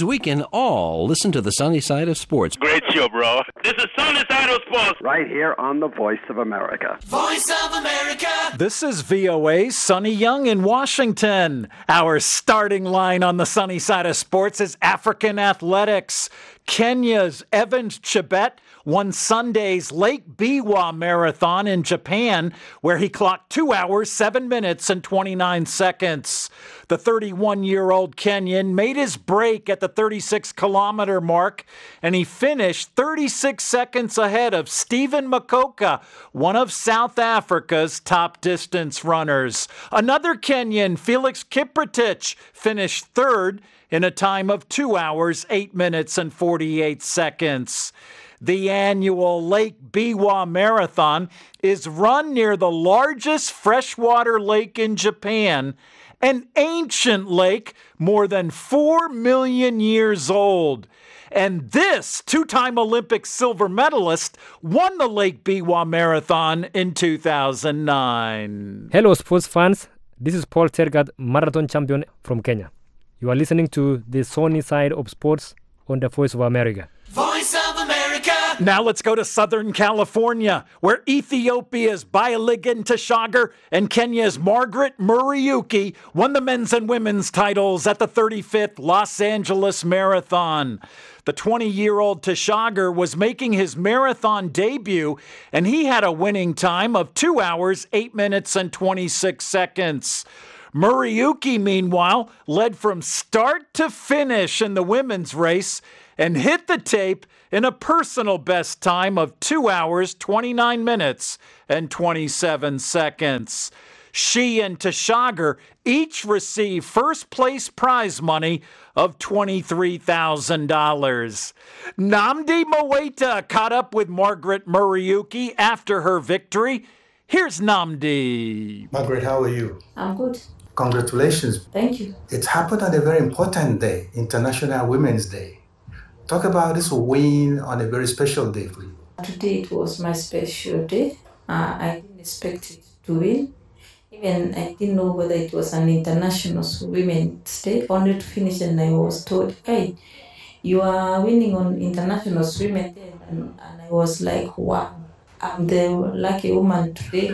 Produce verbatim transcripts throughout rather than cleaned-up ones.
means we can all listen to the sunny side of sports. Great show, bro. This is Sunny Side of Sports. Right here on the Voice of America. Voice of America. This is V O A's Sonny Young in Washington. Our starting line on the sunny side of sports is African athletics. Kenya's Evans Chebet won Sunday's Lake Biwa Marathon in Japan, where he clocked two hours, seven minutes, and twenty-nine seconds. The thirty-one-year-old Kenyan made his break at the thirty-six kilometer mark, and he finished thirty-six seconds ahead of Stephen Makoka, one of South Africa's top distance runners. Another Kenyan, Felix Kiprotich, finished third in a time of two hours, eight minutes, and forty-eight seconds. The annual Lake Biwa Marathon is run near the largest freshwater lake in Japan, an ancient lake more than four million years old. And this two-time Olympic silver medalist won the Lake Biwa Marathon in two thousand nine. Hello, sports fans. This is Paul Tergat, marathon champion from Kenya. You are listening to the sunny side of sports on the Voice of America. Voice of America. Now let's go to Southern California, where Ethiopia's Bayaligan Tashagar and Kenya's Margaret Muriuki won the men's and women's titles at the thirty-fifth Los Angeles Marathon. The twenty-year-old Tashagar was making his marathon debut, and he had a winning time of two hours, eight minutes, and twenty-six seconds. Muriuki, meanwhile, led from start to finish in the women's race and hit the tape in a personal best time of two hours, twenty-nine minutes, and twenty-seven seconds. She and Tashagar each received first-place prize money of twenty-three thousand dollars. Nnamdi Mowaita caught up with Margaret Muriuki after her victory. Here's Nnamdi. Margaret, how are you? I'm good. Congratulations. Thank you. It happened on a very important day, International Women's Day. Talk about this win on a very special day for you. Today it was my special day. Uh, I didn't expect it to win. Even I didn't know whether it was an International Women's Day. Only to finish and I was told, hey, you are winning on International Women's Day. And, and I was like, wow, I'm the lucky woman today.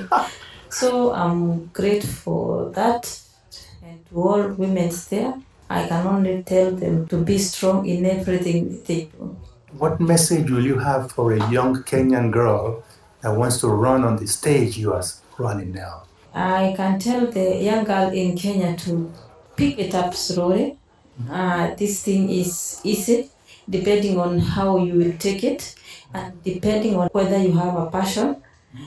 So I'm grateful for that. And to all women there, I can only tell them to be strong in everything they do. What message will you have for a young Kenyan girl that wants to run on the stage you are running now? I can tell the young girl in Kenya to pick it up slowly. Uh, this thing is easy, depending on how you will take it and depending on whether you have a passion.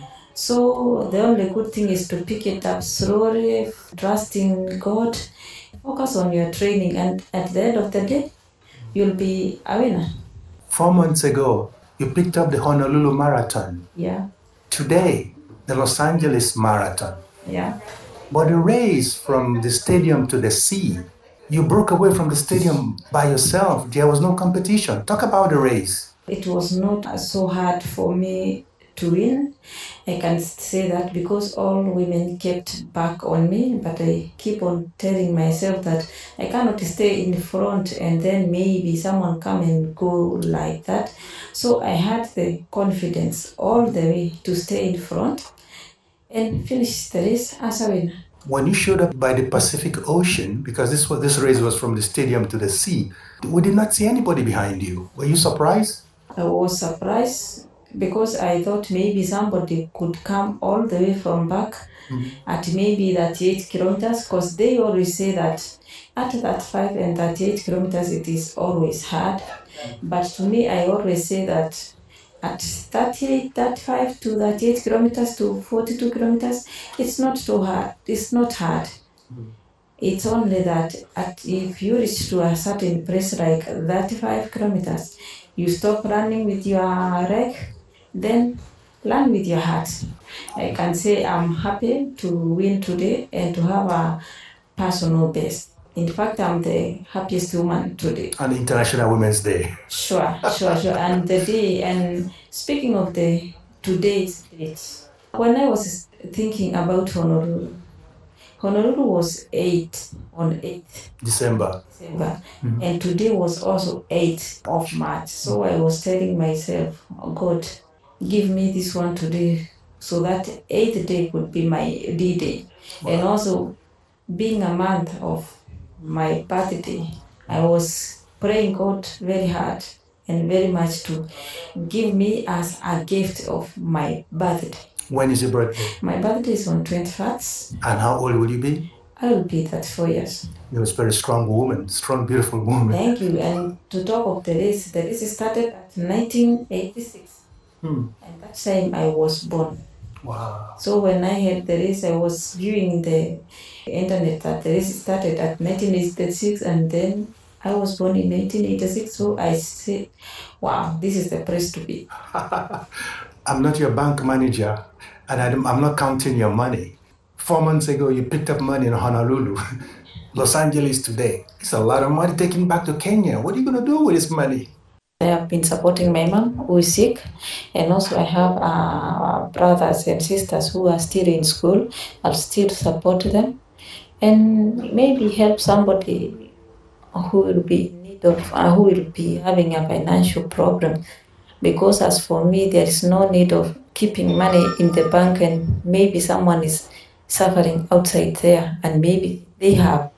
So the only good thing is to pick it up slowly, trust in God, focus on your training, and at the end of the day, you'll be a winner. Four months ago, you picked up the Honolulu Marathon. Yeah. Today, the Los Angeles Marathon. Yeah. But the race from the stadium to the sea, you broke away from the stadium by yourself. There was no competition. Talk about the race. It was not so hard for me to win. I can say that because all women kept back on me, but I keep on telling myself that I cannot stay in the front and then maybe someone come and go like that. So I had the confidence all the way to stay in front and finish the race as a winner. When you showed up by the Pacific Ocean, because this was, this race was from the stadium to the sea, we did not see anybody behind you. Were you surprised? I was surprised because I thought maybe somebody could come all the way from back mm-hmm. at maybe thirty-eight kilometers, because they always say that at thirty-five and thirty-eight kilometers it is always hard. But to me, I always say that at thirty-eight, thirty-five to thirty-eight kilometers to forty-two kilometers, it's not too hard. It's not hard. Mm-hmm. It's only that at, if you reach to a certain place like thirty-five kilometers, you stop running with your leg, then run with your heart. I can say I'm happy to win today and to have a personal best. In fact, I'm the happiest woman today. On International Women's Day. Sure, sure, sure. And the day, and speaking of the today's date, when I was thinking about Honolulu, Honolulu was eight on eighth December. December, mm-hmm. and today was also eighth of March. So I was telling myself, oh God, give me this one today, so that eighth day could be my D-Day. Wow. And also, being a month of my birthday, I was praying God very hard and very much to give me as a gift of my birthday. When is your birthday? My birthday is on twenty-first. And how old will you be? I will be thirty-four years. You're a very strong woman, strong, beautiful woman. Thank you. And to talk of the race, the race started at nineteen eighty-six. Hmm. And that time I was born. Wow. So when I had the race, I was viewing the internet that the race started at nineteen eighty-six, and then I was born in nineteen eighty-six. So I said, wow, this is the place to be. I'm not your bank manager, and I'm not counting your money. Four months ago, you picked up money in Honolulu. Los Angeles today. It's a lot of money taken back to Kenya. What are you going to do with this money? I have been supporting my mom who is sick, and also I have uh, brothers and sisters who are still in school. I'll still support them and maybe help somebody who will be in need of, uh, who will be having a financial problem. Because as for me, there is no need of keeping money in the bank, and maybe someone is suffering outside there, and maybe they have,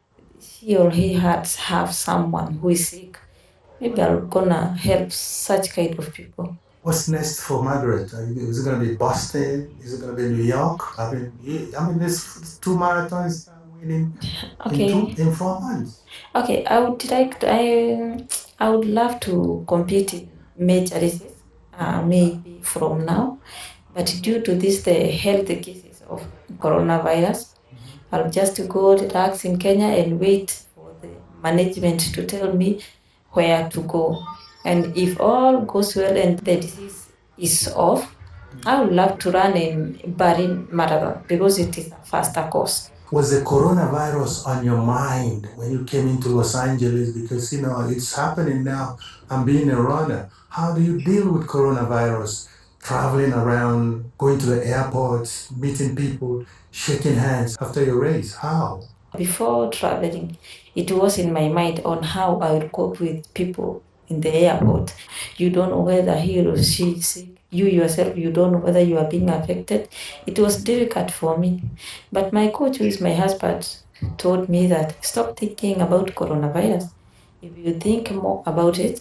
he or he has have someone who is sick. Maybe I'm gonna help such kind of people. What's next for Margaret? Is it gonna be Boston? Is it gonna be New York? I mean, I mean, there's two marathons winning okay. in, two, in four months. Okay, I would like to, I, I would love to compete in major races, uh, maybe from now, but due to this, the health cases of coronavirus, mm-hmm. I'll just go relax in Kenya and wait for the management to tell me where to go. And if all goes well and the disease is off, I would love to run in Berlin Marathon because it is a faster course. Was the coronavirus on your mind when you came into Los Angeles? Because, you know, it's happening now. I'm being a runner. How do you deal with coronavirus? Traveling around, going to the airports, meeting people, shaking hands after your race. How? Before traveling, it was in my mind on how I would cope with people in the airport. You don't know whether he or she is sick. You yourself, you don't know whether you are being affected. It was difficult for me. But my coach, who is my husband, told me that stop thinking about coronavirus. If you think more about it,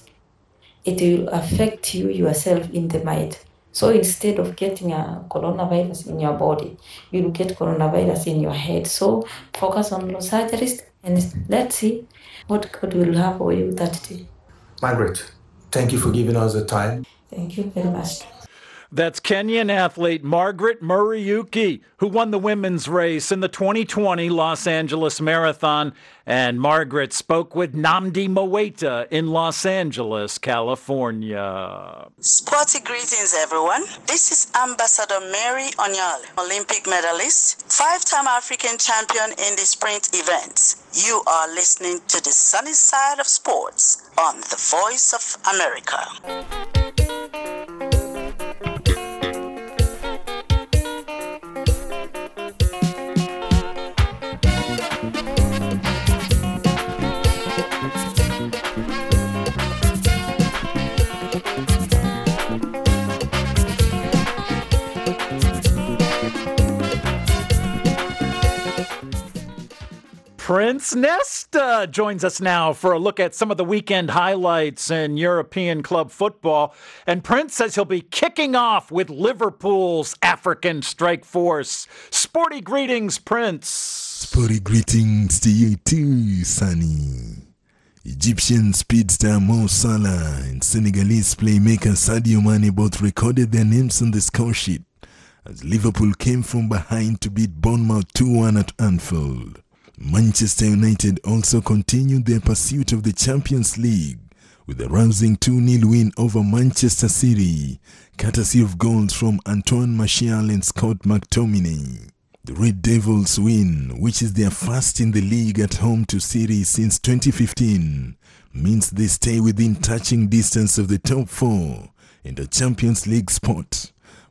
it will affect you yourself in the mind. So instead of getting a coronavirus in your body, you will get coronavirus in your head. So focus on the surgeries and let's see what God will have for you that day. Margaret, thank you for giving us the time. Thank you very much. That's Kenyan athlete Margaret Muriuki, who won the women's race in the twenty twenty Los Angeles Marathon. And Margaret spoke with Nnamdi Mowaita in Los Angeles, California. Sporty greetings, everyone. This is Ambassador Mary Onyale, Olympic medalist, five-time African champion in the sprint events. You are listening to the sunny side of sports on the Voice of America. Prince Nesta joins us now for a look at some of the weekend highlights in European club football. And Prince says he'll be kicking off with Liverpool's African Strike Force. Sporty greetings, Prince. Sporty greetings to you too, Sonny. Egyptian speedster Mo Salah and Senegalese playmaker Sadio Mane both recorded their names on the score sheet as Liverpool came from behind to beat Bournemouth two one at Anfield. Manchester United also continued their pursuit of the Champions League with a rousing two nil win over Manchester City, courtesy of goals from Antoine Martial and Scott McTominay. The Red Devils win, which is their first in the league at home to City since twenty fifteen, means they stay within touching distance of the top four in the Champions League spot,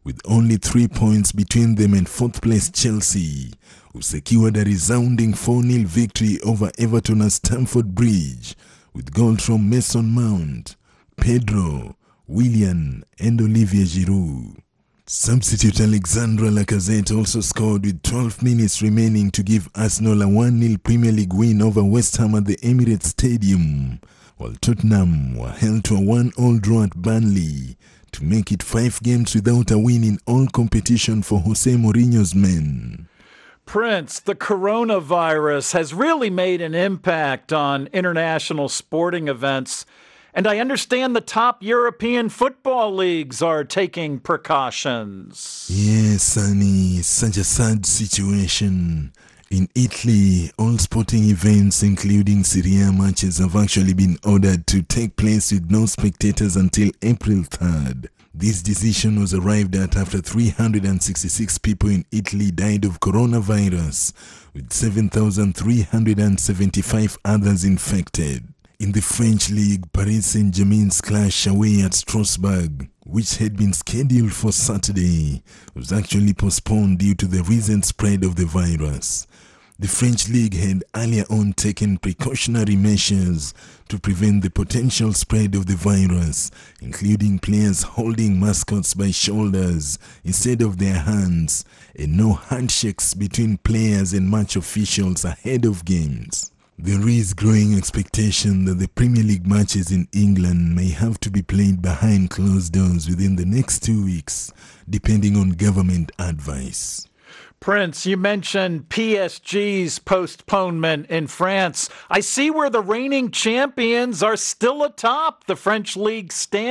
with only three points between them and fourth place Chelsea, who secured a resounding four nil victory over Everton at Stamford Bridge, with goals from Mason Mount, Pedro, Willian and Olivier Giroud. Substitute Alexandre Lacazette also scored with twelve minutes remaining to give Arsenal a one nil Premier League win over West Ham at the Emirates Stadium, while Tottenham were held to a one all draw at Burnley to make it five games without a win in all competition for Jose Mourinho's men. Prince, the coronavirus has really made an impact on international sporting events. And I understand the top European football leagues are taking precautions. Yes, Sonny, it's such a sad situation. In Italy, all sporting events, including Serie A matches, have actually been ordered to take place with no spectators until April third. This decision was arrived at after three hundred sixty-six people in Italy died of coronavirus, with seven thousand three hundred seventy-five others infected. In the French league, Paris Saint-Germain's clash away at Strasbourg, which had been scheduled for Saturday, was actually postponed due to the recent spread of the virus. The French league had earlier on taken precautionary measures to prevent the potential spread of the virus, including players holding mascots by shoulders instead of their hands, and no handshakes between players and match officials ahead of games. There is growing expectation that the Premier League matches in England may have to be played behind closed doors within the next two weeks, depending on government advice. Prince, you mentioned P S G's postponement in France. I see where the reigning champions are still atop the French league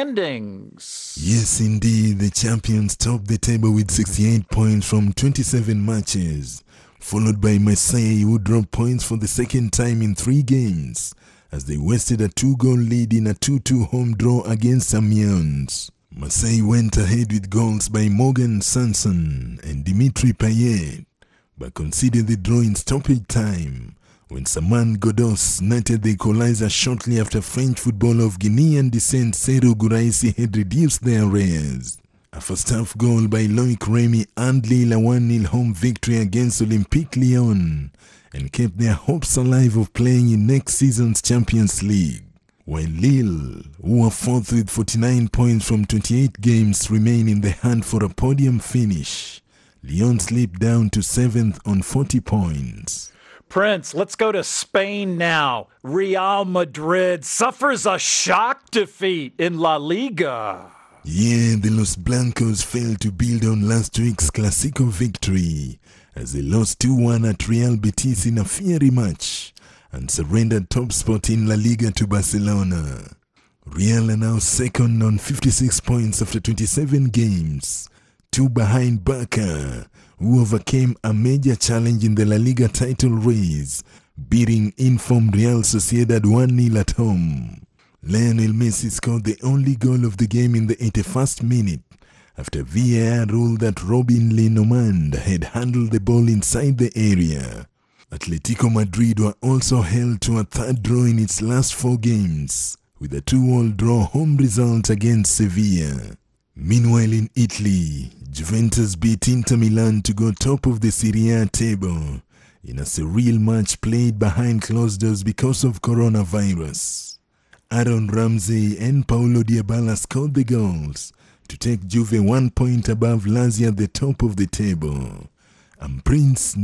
standings. Yes, indeed, the champions top the table with sixty-eight points from twenty-seven matches, followed by Marseille, who dropped points for the second time in three games, as they wasted a two-goal lead in a two two home draw against Amiens. Marseille went ahead with goals by Morgan Sanson and Dimitri Payet, but conceded the draw in stoppage time when Saman Ghoddos netted the equalizer shortly after French footballer of Guinean descent Serhou Guirassy had reduced their arrears. A first-half goal by Loic Remy earned Lille a one nil home victory against Olympique Lyon and kept their hopes alive of playing in next season's Champions League. While Lille, who are fourth with forty-nine points from twenty-eight games, remain in the hunt for a podium finish, Lyon slipped down to seventh on forty points. Prince, let's go to Spain now. Real Madrid suffers a shock defeat in La Liga. Yeah, the Los Blancos failed to build on last week's Clásico victory as they lost two one at Real Betis in a fiery match and surrendered top spot in La Liga to Barcelona. Real are now second on fifty-six points after twenty-seven games, two behind Barca, who overcame a major challenge in the La Liga title race, beating informed Real Sociedad one nil at home. Lionel Messi scored the only goal of the game in the eighty-first minute after V A R ruled that Robin Lenormand had handled the ball inside the area. Atletico Madrid were also held to a third draw in its last four games, with a two all draw home result against Sevilla. Meanwhile in Italy, Juventus beat Inter Milan to go top of the Serie A table in a surreal match played behind closed doors because of coronavirus. Aaron Ramsey and Paulo Dybala scored the goals to take Juve one point above Lazio at the top of the table. I'm Prince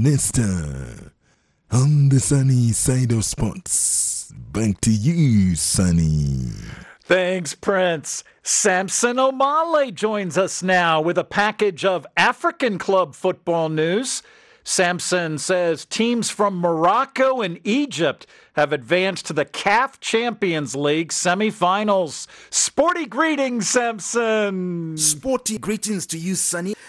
Nesta on the sunny side of sports. Back to you, Sonny. Thanks, Prince. Samson O'Malley joins us now with a package of African club football news. Samson says teams from Morocco and Egypt have advanced to the C A F Champions League semifinals. Sporty greetings, Samson. Sporty greetings to you, Sonny.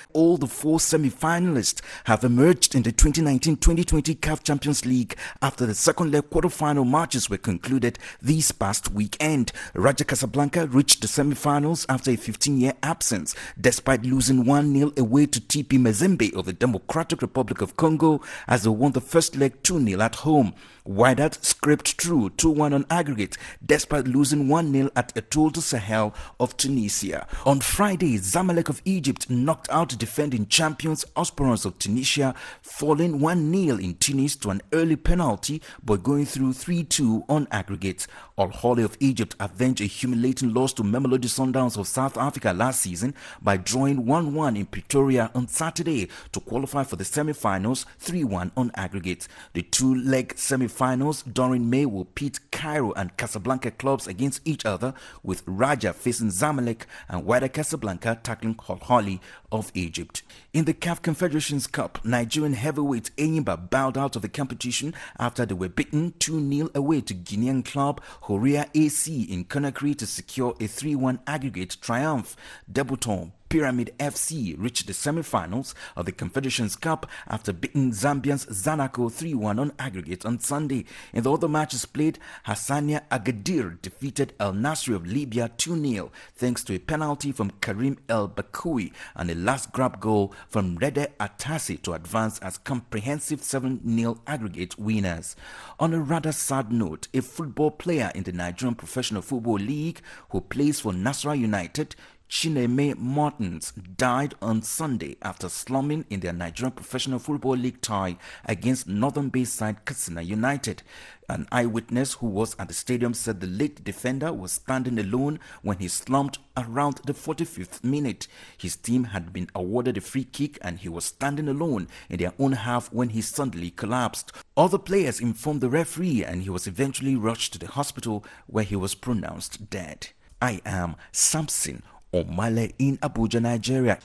All the four semi-finalists have emerged in the twenty nineteen twenty twenty C A F Champions League after the second leg quarter-final matches were concluded this past weekend. Raja Casablanca reached the semi-finals after a fifteen-year absence, despite losing one nil away to T P Mazembe of the Democratic Republic of Congo as they won the first leg two nil at home. Wydad scraped through two one on aggregate despite losing one nil at Etoile du Sahel of Tunisia. On Friday, Zamalek of Egypt knocked out defending champions Osporans of Tunisia, falling one nil in Tunis to an early penalty but going through three two on aggregate. Al Ahly of Egypt avenged a humiliating loss to Mamelodi Sundowns of South Africa last season by drawing one one in Pretoria on Saturday to qualify for the semi-finals three one on aggregate. The two-leg semi-finals during May will pit Cairo and Casablanca clubs against each other, with Raja facing Zamalek and Wydad Casablanca tackling Al Ahly of Egypt. In the C A F Confederations Cup, Nigerian heavyweight Enyimba bowed out of the competition after they were beaten two nil away to Guinean club Horia A C in Conakry to secure a three one aggregate triumph. Debutant Pyramid F C reached the semi-finals of the Confederations Cup after beating Zambia's Zanaco three one on aggregate on Sunday. In the other matches played, Hassania Agadir defeated El Nasri of Libya two nil thanks to a penalty from Karim El Bakoui and a last grab goal from Rede Atasi to advance as comprehensive seven nil aggregate winners. On a rather sad note, a football player in the Nigerian Professional Football League who plays for Nasarawa United, Chineme Martins, died on Sunday after slumming in their Nigerian Professional Football League tie against northern-based side Katsina United. An eyewitness who was at the stadium said the late defender was standing alone when he slumped around the forty-fifth minute. His team had been awarded a free kick and he was standing alone in their own half when he suddenly collapsed. Other players informed the referee and he was eventually rushed to the hospital where he was pronounced dead. I am Samson Omale in Abuja, Nigeria.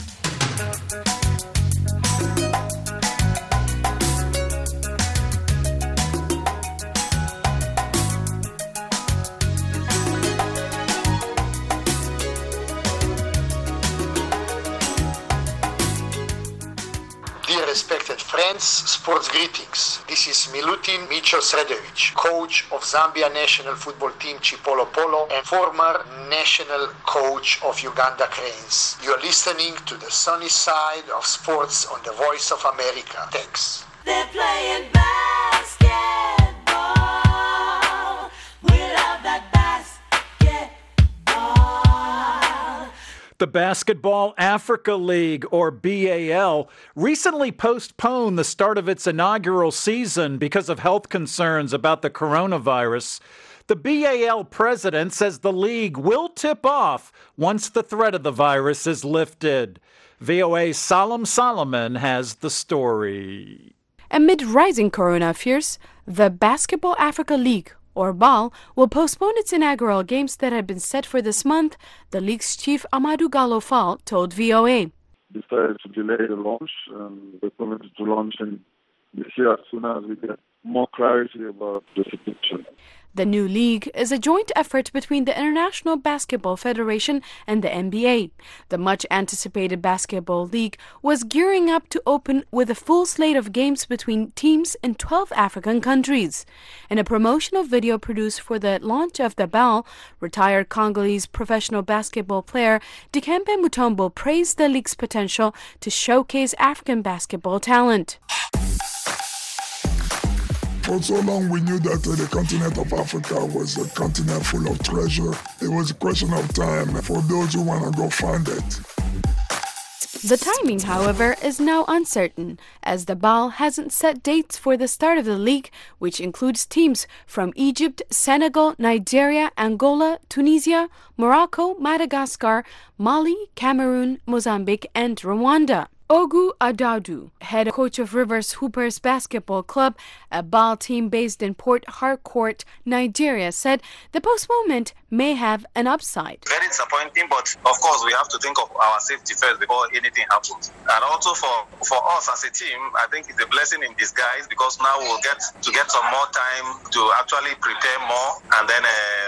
Dear respected friends, sports greetings. This is Milutin Micho Sredovic, coach of Zambia national football team Chipolo Polo and former national coach of Uganda Cranes. You are listening to the sunny side of sports on the Voice of America. Thanks. They're playing basketball. We love that basketball. The Basketball Africa League, or B A L, recently postponed the start of its inaugural season because of health concerns about the coronavirus. The B A L president says the league will tip off once the threat of the virus is lifted. V O A's Salam Solomon has the story. Amid rising corona fears, the Basketball Africa League, or B A L, will postpone its inaugural games that had been set for this month, the league's chief Amadou Gallo Fall told V O A. We decided to delay the launch. Um, we're committed to launching this year as soon as we get more clarity about the situation. The new league is a joint effort between the International Basketball Federation and the N B A. The much-anticipated basketball league was gearing up to open with a full slate of games between teams in twelve African countries. In a promotional video produced for the launch of the B A L, retired Congolese professional basketball player Dikembe Mutombo praised the league's potential to showcase African basketball talent. For so long, we knew that uh, the continent of Africa was a continent full of treasure. It was a question of time for those who want to go find it. The timing, however, is now uncertain, as the B A L hasn't set dates for the start of the league, which includes teams from Egypt, Senegal, Nigeria, Angola, Tunisia, Morocco, Madagascar, Mali, Cameroon, Mozambique, and Rwanda. Ogu Adadu, head coach of Rivers Hoopers Basketball Club, a B A L team based in Port Harcourt, Nigeria, said the postponement may have an upside. Very disappointing, but of course we have to think of our safety first before anything happens. And also for, for us as a team, I think it's a blessing in disguise because now we'll get to get some more time to actually prepare more and then uh,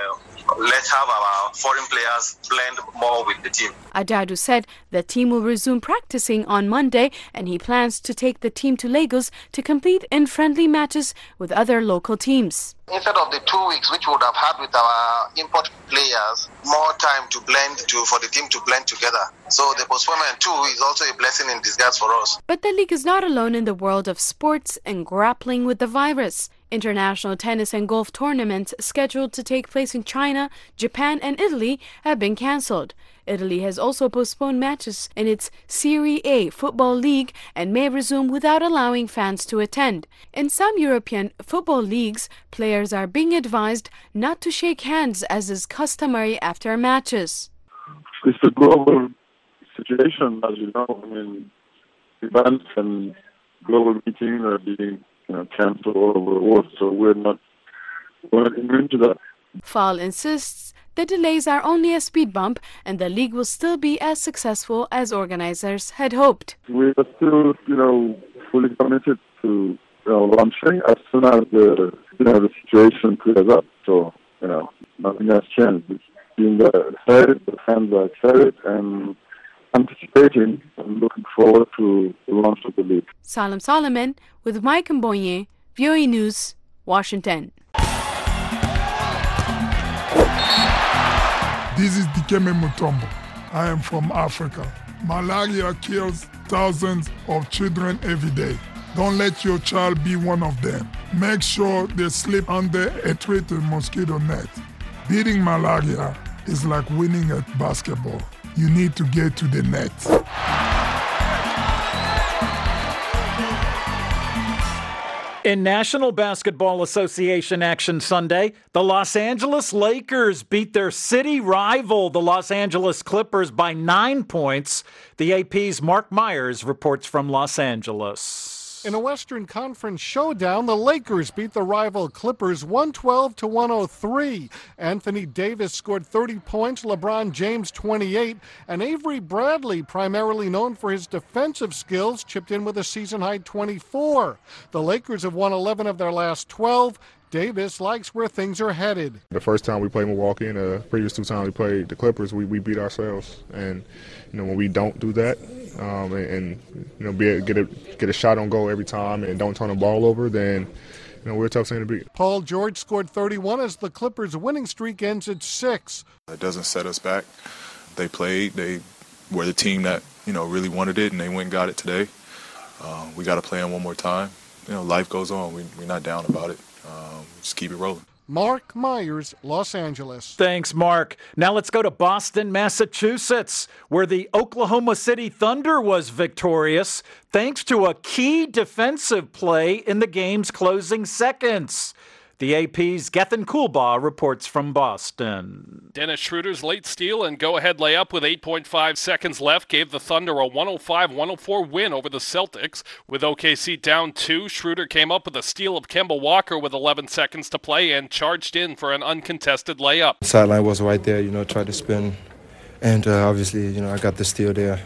let's have our foreign players blend more with the team. Adadu said the team will resume practicing on Monday, and he plans to take the team to Lagos to compete in friendly matches with other local teams. Instead of the two weeks which we would have had with our import players, more time to blend to for the team to blend together. So the postponement too is also a blessing in disguise for us. But the league is not alone in the world of sports and grappling with the virus. International tennis and golf tournaments scheduled to take place in China, Japan, and Italy have been cancelled. Italy has also postponed matches in its Serie A football league and may resume without allowing fans to attend. In some European football leagues, players are being advised not to shake hands as is customary after matches. It's a global situation, as you know. I mean, events and global meetings are being you know, cancelled all over the world, so we're not, we're not immune to that. Fall insists the delays are only a speed bump and the league will still be as successful as organizers had hoped. We are still, you know, fully committed to you know, launching as soon as the, you know, the situation clears up. So, you know, nothing has changed. It's being excited, the fans are excited, and anticipating and looking forward to the launch of the league. Salam Solomon with Mike Mbonye, V O A News, Washington. This is Dikeme Mutombo. I am from Africa. Malaria kills thousands of children every day. Don't let your child be one of them. Make sure they sleep under a treated mosquito net. Beating malaria is like winning at basketball. You need to get to the net. In National Basketball Association action Sunday, the Los Angeles Lakers beat their city rival, the Los Angeles Clippers, by nine points. The A P's Mark Myers reports from Los Angeles. In a Western Conference showdown, the Lakers beat the rival Clippers one twelve to one oh three. Anthony Davis scored thirty points, LeBron James twenty-eight, and Avery Bradley, primarily known for his defensive skills, chipped in with a season-high twenty-four. The Lakers have won eleven of their last twelve. Davis likes where things are headed. The first time we played Milwaukee and the previous two times we played the Clippers, we, we beat ourselves. And, you know, when we don't do that um, and, and, you know, be a, get, a, get a shot on goal every time and don't turn the ball over, then, you know, we're a tough team to beat. Paul George scored thirty-one as the Clippers' winning streak ends at six. It doesn't set us back. They played. They were the team that, you know, really wanted it, and they went and got it today. Uh, we got to play them one more time. You know, life goes on. We, we're not down about it. Um, just keep it rolling. Mark Myers, Los Angeles. Thanks, Mark. Now let's go to Boston, Massachusetts, where the Oklahoma City Thunder was victorious thanks to a key defensive play in the game's closing seconds. The A P's Gethin Coolbaugh reports from Boston. Dennis Schroeder's late steal and go-ahead layup with eight point five seconds left gave the Thunder a one oh five one oh four win over the Celtics. With O K C down two, Schroeder came up with a steal of Kemba Walker with eleven seconds to play and charged in for an uncontested layup. Sideline was right there, you know, tried to spin. And uh, obviously, you know, I got the steal there.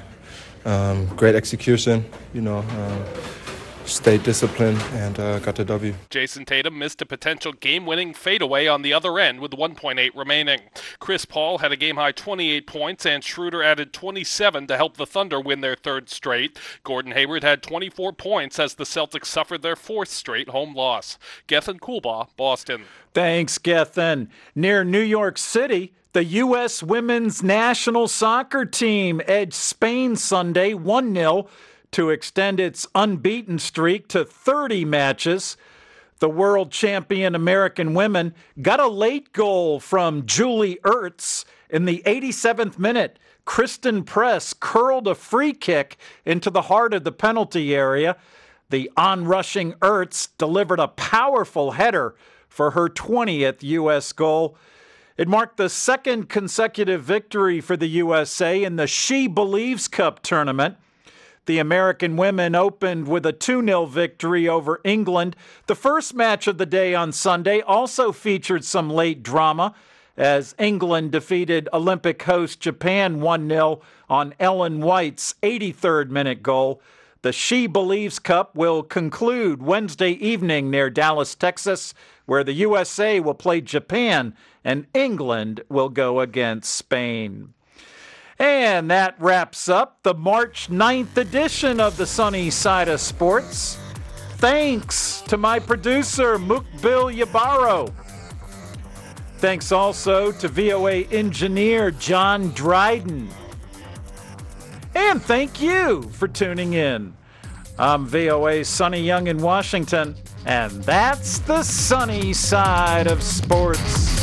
Um, great execution, you know. Um, Stayed disciplined and uh, got the W. Jason Tatum missed a potential game-winning fadeaway on the other end with one point eight remaining. Chris Paul had a game-high twenty-eight points, and Schroeder added twenty-seven to help the Thunder win their third straight. Gordon Hayward had twenty-four points as the Celtics suffered their fourth straight home loss. Gethin Coolbaugh, Boston. Thanks, Gethin. Near New York City, the U S women's national soccer team edged Spain Sunday one nil to extend its unbeaten streak to thirty matches. The world champion American women got a late goal from Julie Ertz in the eighty-seventh minute. Kristen Press curled a free kick into the heart of the penalty area. The onrushing Ertz delivered a powerful header for her twentieth U S goal. It marked the second consecutive victory for the U S A in the She Believes Cup tournament. The American women opened with a two nil victory over England. The first match of the day on Sunday also featured some late drama as England defeated Olympic host Japan one nil on Ellen White's eighty-third minute goal. The She Believes Cup will conclude Wednesday evening near Dallas, Texas, where the U S A will play Japan and England will go against Spain. And that wraps up the March ninth edition of the Sunny Side of Sports. Thanks to my producer, Mukbil Yabaro. Thanks also to V O A engineer John Dryden. And thank you for tuning in. I'm V O A's Sonny Young in Washington, and that's the Sunny Side of Sports.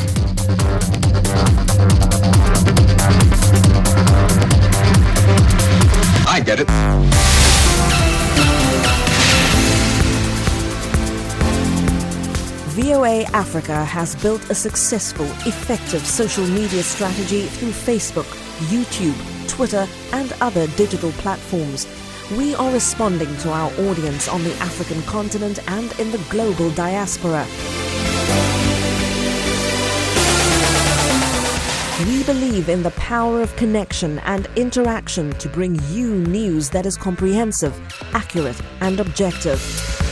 I get it. V O A Africa has built a successful, effective social media strategy through Facebook, YouTube, Twitter, and other digital platforms. We are responding to our audience on the African continent and in the global diaspora. We believe in the power of connection and interaction to bring you news that is comprehensive, accurate, and objective.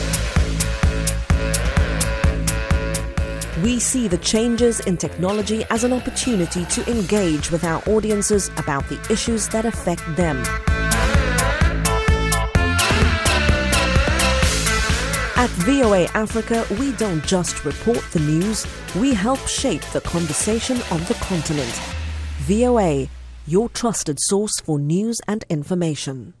We see the changes in technology as an opportunity to engage with our audiences about the issues that affect them. At V O A Africa, we don't just report the news, we help shape the conversation on the continent. V O A, your trusted source for news and information.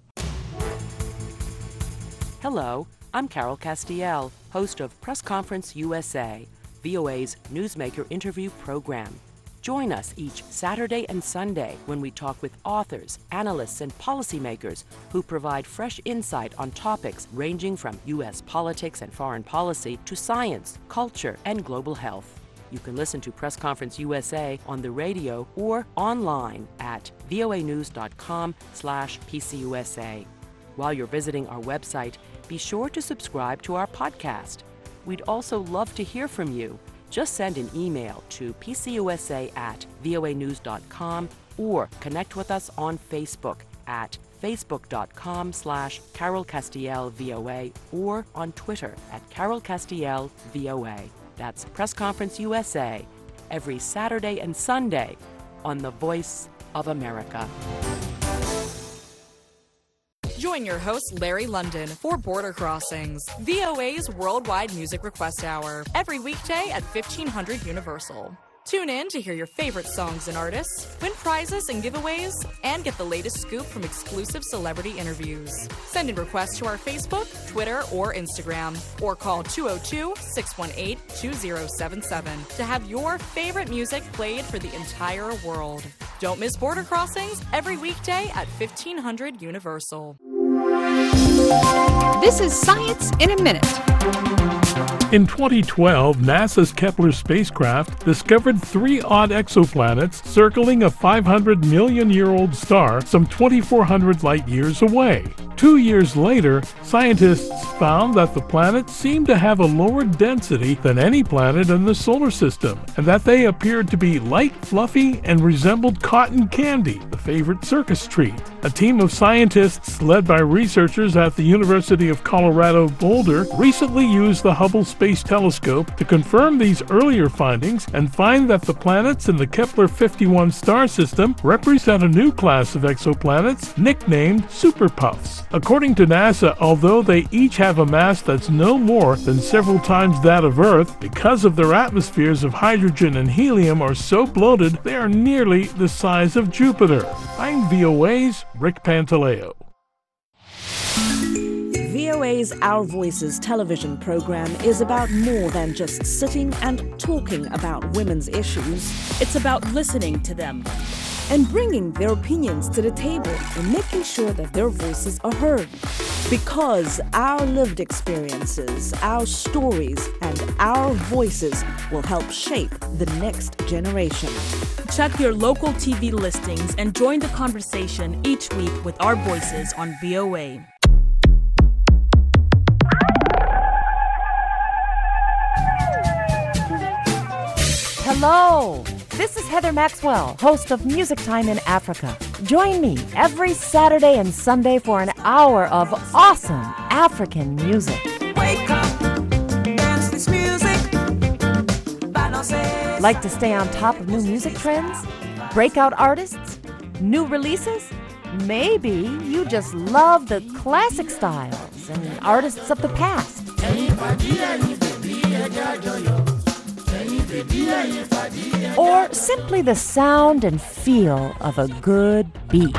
Hello, I'm Carol Castiel, host of Press Conference U S A, V O A's Newsmaker interview program. Join us each Saturday and Sunday when we talk with authors, analysts, and policymakers who provide fresh insight on topics ranging from U S politics and foreign policy to science, culture, and global health. You can listen to Press Conference U S A on the radio or online at voanews.com slash PCUSA. While you're visiting our website, be sure to subscribe to our podcast. We'd also love to hear from you. Just send an email to pcusa at voanews dot com or connect with us on Facebook at facebook.com slash Carol Castiel VOA or on Twitter at Carol Castiel VOA. That's Press Conference U S A, every Saturday and Sunday on The Voice of America. Join your host, Larry London, for Border Crossings, V O A's Worldwide Music Request Hour, every weekday at fifteen hundred Universal. Tune in to hear your favorite songs and artists, win prizes and giveaways, and get the latest scoop from exclusive celebrity interviews. Send in requests to our Facebook, Twitter, or Instagram, or call two oh two, six one eight, two oh seven seven to have your favorite music played for the entire world. Don't miss Border Crossings every weekday at fifteen hundred Universal. This is Science in a Minute. In twenty twelve, NASA's Kepler spacecraft discovered three odd exoplanets circling a five hundred million year old star some twenty-four hundred light years away. Two years later, scientists found that the planets seemed to have a lower density than any planet in the solar system, and that they appeared to be light, fluffy, and resembled cotton candy, the favorite circus treat. A team of scientists led by researchers at the University of Colorado Boulder recently used the Hubble Space Telescope to confirm these earlier findings and find that the planets in the Kepler fifty-one star system represent a new class of exoplanets nicknamed superpuffs. According to NASA, although they each have a mass that's no more than several times that of Earth, because of their atmospheres of hydrogen and helium are so bloated, they are nearly the size of Jupiter. I'm V O A's Rick Pantaleo. V O A's Our Voices television program is about more than just sitting and talking about women's issues. It's about listening to them and bringing their opinions to the table and making sure that their voices are heard. Because our lived experiences, our stories, and our voices will help shape the next generation. Check your local T V listings and join the conversation each week with our voices on V O A. Hello, This is Heather Maxwell, host of Music Time in Africa. Join me every Saturday and Sunday for an hour of awesome African music. Wake up, dance this music. Like to stay on top of new music trends? Breakout artists? New releases? Maybe you just love the classic styles and artists of the past. Or simply the sound and feel of a good beat.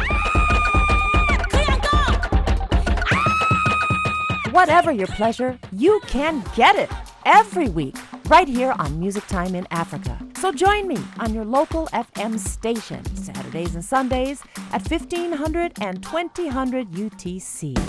Whatever your pleasure, you can get it every week right here on Music Time in Africa. So join me on your local F M station, Saturdays and Sundays at fifteen hundred and twenty hundred U T C.